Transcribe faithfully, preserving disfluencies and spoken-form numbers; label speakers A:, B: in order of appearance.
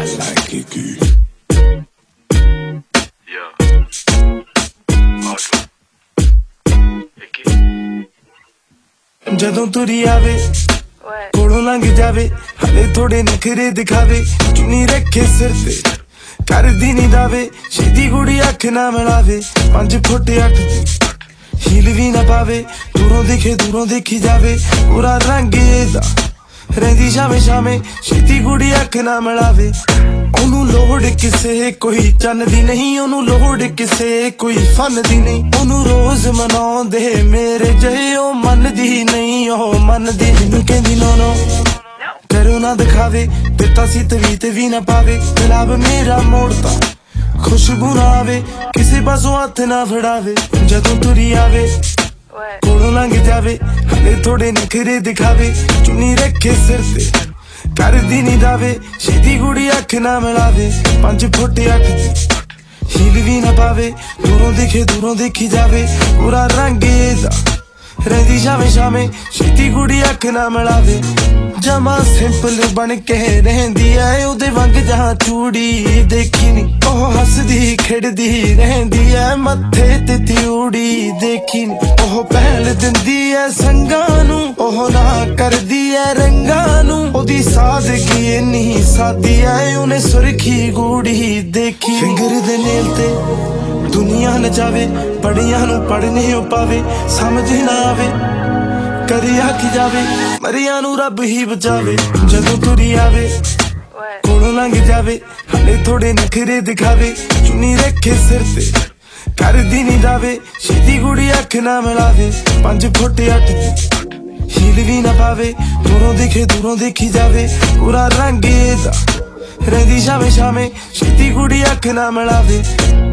A: like it good. ਜਦੋਂ ਤੁਰੀ ਆਵੇ ਕੋਲੋਂ ਲੰਘ ਜਾਵੇ ਹਲੇ ਥੋੜੇ ਨਖਰੇ ਦਿਖਾਵੇ ਚੁੰਨੀ ਰੱਖੇ ਸਿਰ ਤੇ ਕਰਦੀ ਨੀ ਦਾਵੇ ਛੇਤੀ ਕੁੜੀ ਅੱਖ ਨਾ ਮਿਲਾਵੇ ਪੰਜ ਫੁੱਟ ਅੱਠ ਦੀ ਹੀਲ ਵੀ ਨਾ ਪਾਵੇ ਦੂਰੋਂ ਦਿਖੇ ਦੂਰੋਂ ਦੇਖੀ ਜਾਵੇ ਪੂਰਾ ਰੰਗ ਇਹਦਾ ਰਹਿੰਦੀ ਸ਼ਾਮੇ ਸ਼ਾਮੇ ਛੇਤੀ ਕੁੜੀ ਅੱਖ ਨਾ ਮਿਲਾਵੇ ਉਹਨੂੰ ਲੋੜ ਕਿਸੇ ਕੋਈ ਚੰਨ ਦੀ ਨਹੀਂ ਉਹਨੂੰ ਲੋੜ ਕਿਸੇ ਕੋਈ ਫਨ ਦੀ ਨਹੀਂ ਉਹਨੂੰ ਰੋਜ਼ ਮਨਾਉਂਦੇ ਮੇਰੇ ਜਿਹੇ ਉਹ ਮੰਨਦੀ ਨਹੀਂ ਉਹ ਮੰਨਦੀ ਮੈਨੂੰ ਕਹਿੰਦੀ ਨੋ ਨੋ ਕਰੋ ਨਾ ਦਿਖਾਵੇ ਦਿੱਤਾ ਸੀ ਤਵੀ ਤੇ ਵੀ ਨਾ ਪਾਵੇ ਗੁਲਾਬ ਮੇਰਾ ਮੋੜਤਾ ਖੁਸ਼ਬੂ ਨਾ ਆਵੇ ਕਿਸੇ ਪਾਸੋਂ ਹੱਥ ਨਾ ਫੜਾਵੇ ਜਦੋਂ ਤੁਰੀ ਆਵੇ ਕੋਲੋਂ ਲੰਘ ਜਾਵੇ ਹਲੇ ਥੋੜੇ ਨਖਰੇ ਦਿਖਾਵੇ ਚੁੰਨੀ ਰੱਖੇ ਸਿਰ ਤੇ ਕਰਦੀ ਨੀ ਦਾਵੇ ਛੇਤੀ ਕੁੜੀ ਅੱਖ ਨਾ ਮਿਲਾਵੇ ਪੰਜ ਫੁੱਟ ਅੱਠ ਦੀ ਹੀਲ ਵੀ ਨਾ ਪਾਵੇ ਦੂਰੋਂ ਦਿਖੇ ਦੂਰੋਂ ਦੇਖੀ ਜਾਵੇ ਪੂਰਾ ਰੰਗ ਇਹਦਾ ਰਹਿੰਦੀ ਸ਼ਾਮੇ ਸ਼ਾਮੇ ਛੇਤੀ ਕੁੜੀ ਅੱਖ ਨਾ ਮਿਲਾਵੇ ਜਮਾ ਸਿੰਪਲ ਬਣ ਕੇ ਰਹਿੰਦੀ ਐ ਉਹਦੇ ਵਾਂਗ ਜਹਾਂ ਚੂੜੀ ਦੇਖੀ ਨੀ ਉਹ ਹੱਸਦੀ ਖਿੜਦੀ ਰਹਿੰਦੀ ਐ ਮੱਥੇ ਤੇ ਤਿਉੜੀ ਦੇਖੀ ਨੀ ਉਹ ਪਹਿਲ ਦਿੰਦੀ ਐ ਸੰਗਾਂ ਨੂੰ ਉਹ ਨਾ ਕਰਦੀ ਐ ਰੰਗਾਂ ਨੂੰ ਉਹਦੀ ਸਾਦਗੀ ਇੰਨੀ ਸਾਦੀ ਐ ਉਹਨੇ ਸੁਰਖੀ ਗੂੜੀ ਦੇਖੀ ਫਿੰਗਰ ਦੇ ਨੇਲ ਤੇ ਦੁਨੀਆ ਨਚਾਵੇ ਪੜੀਆਂ ਨੂੰ ਪੜ੍ਹਨੇ ਉਹ ਪਾਵੇ ਸਮਝ ਨਾ ਆਵੇ ਕਦੀ ਆਖੀ ਜਾਵੇ ਮਰਿਆਂ ਨੂੰ ਰੱਬ ਹੀ ਬਚਾਵੇ ਜਦੋਂ ਤੁਰੀ ਆਵੇ ਕੋਲੋਂ ਲੰਘ ਜਾਵੇ ਹਲੇ ਥੋੜੇ ਨਖਰੇ ਦਿਖਾਵੇ ਚੁੰਨੀ ਰੱਖੇ ਸਿਰ ਤੇ ਕਰਦੀ ਨੀ ਦਾਵੇ ਛੇਤੀ ਕੁੜੀ ਅੱਖ ਨਾ ਮਿਲਾਵੇ ਪੰਜ ਫੁੱਟ ਅੱਠ ਦੀ ਹੀਲ ਵੀ ਨਾ ਪਾਵੇ ਦੂਰੋਂ ਦਿਖੇ ਦੂਰੋਂ ਦੇਖੀ ਜਾਵੇ ਪੂਰਾ ਰੰਗ ਇਹਦਾ ਰਹਿੰਦੀ ਸ਼ਾਮੇ ਸ਼ਾਮੇ ਛੇਤੀ ਕੁੜੀ ਅੱਖ ਨਾ ਮਿਲਾਵੇ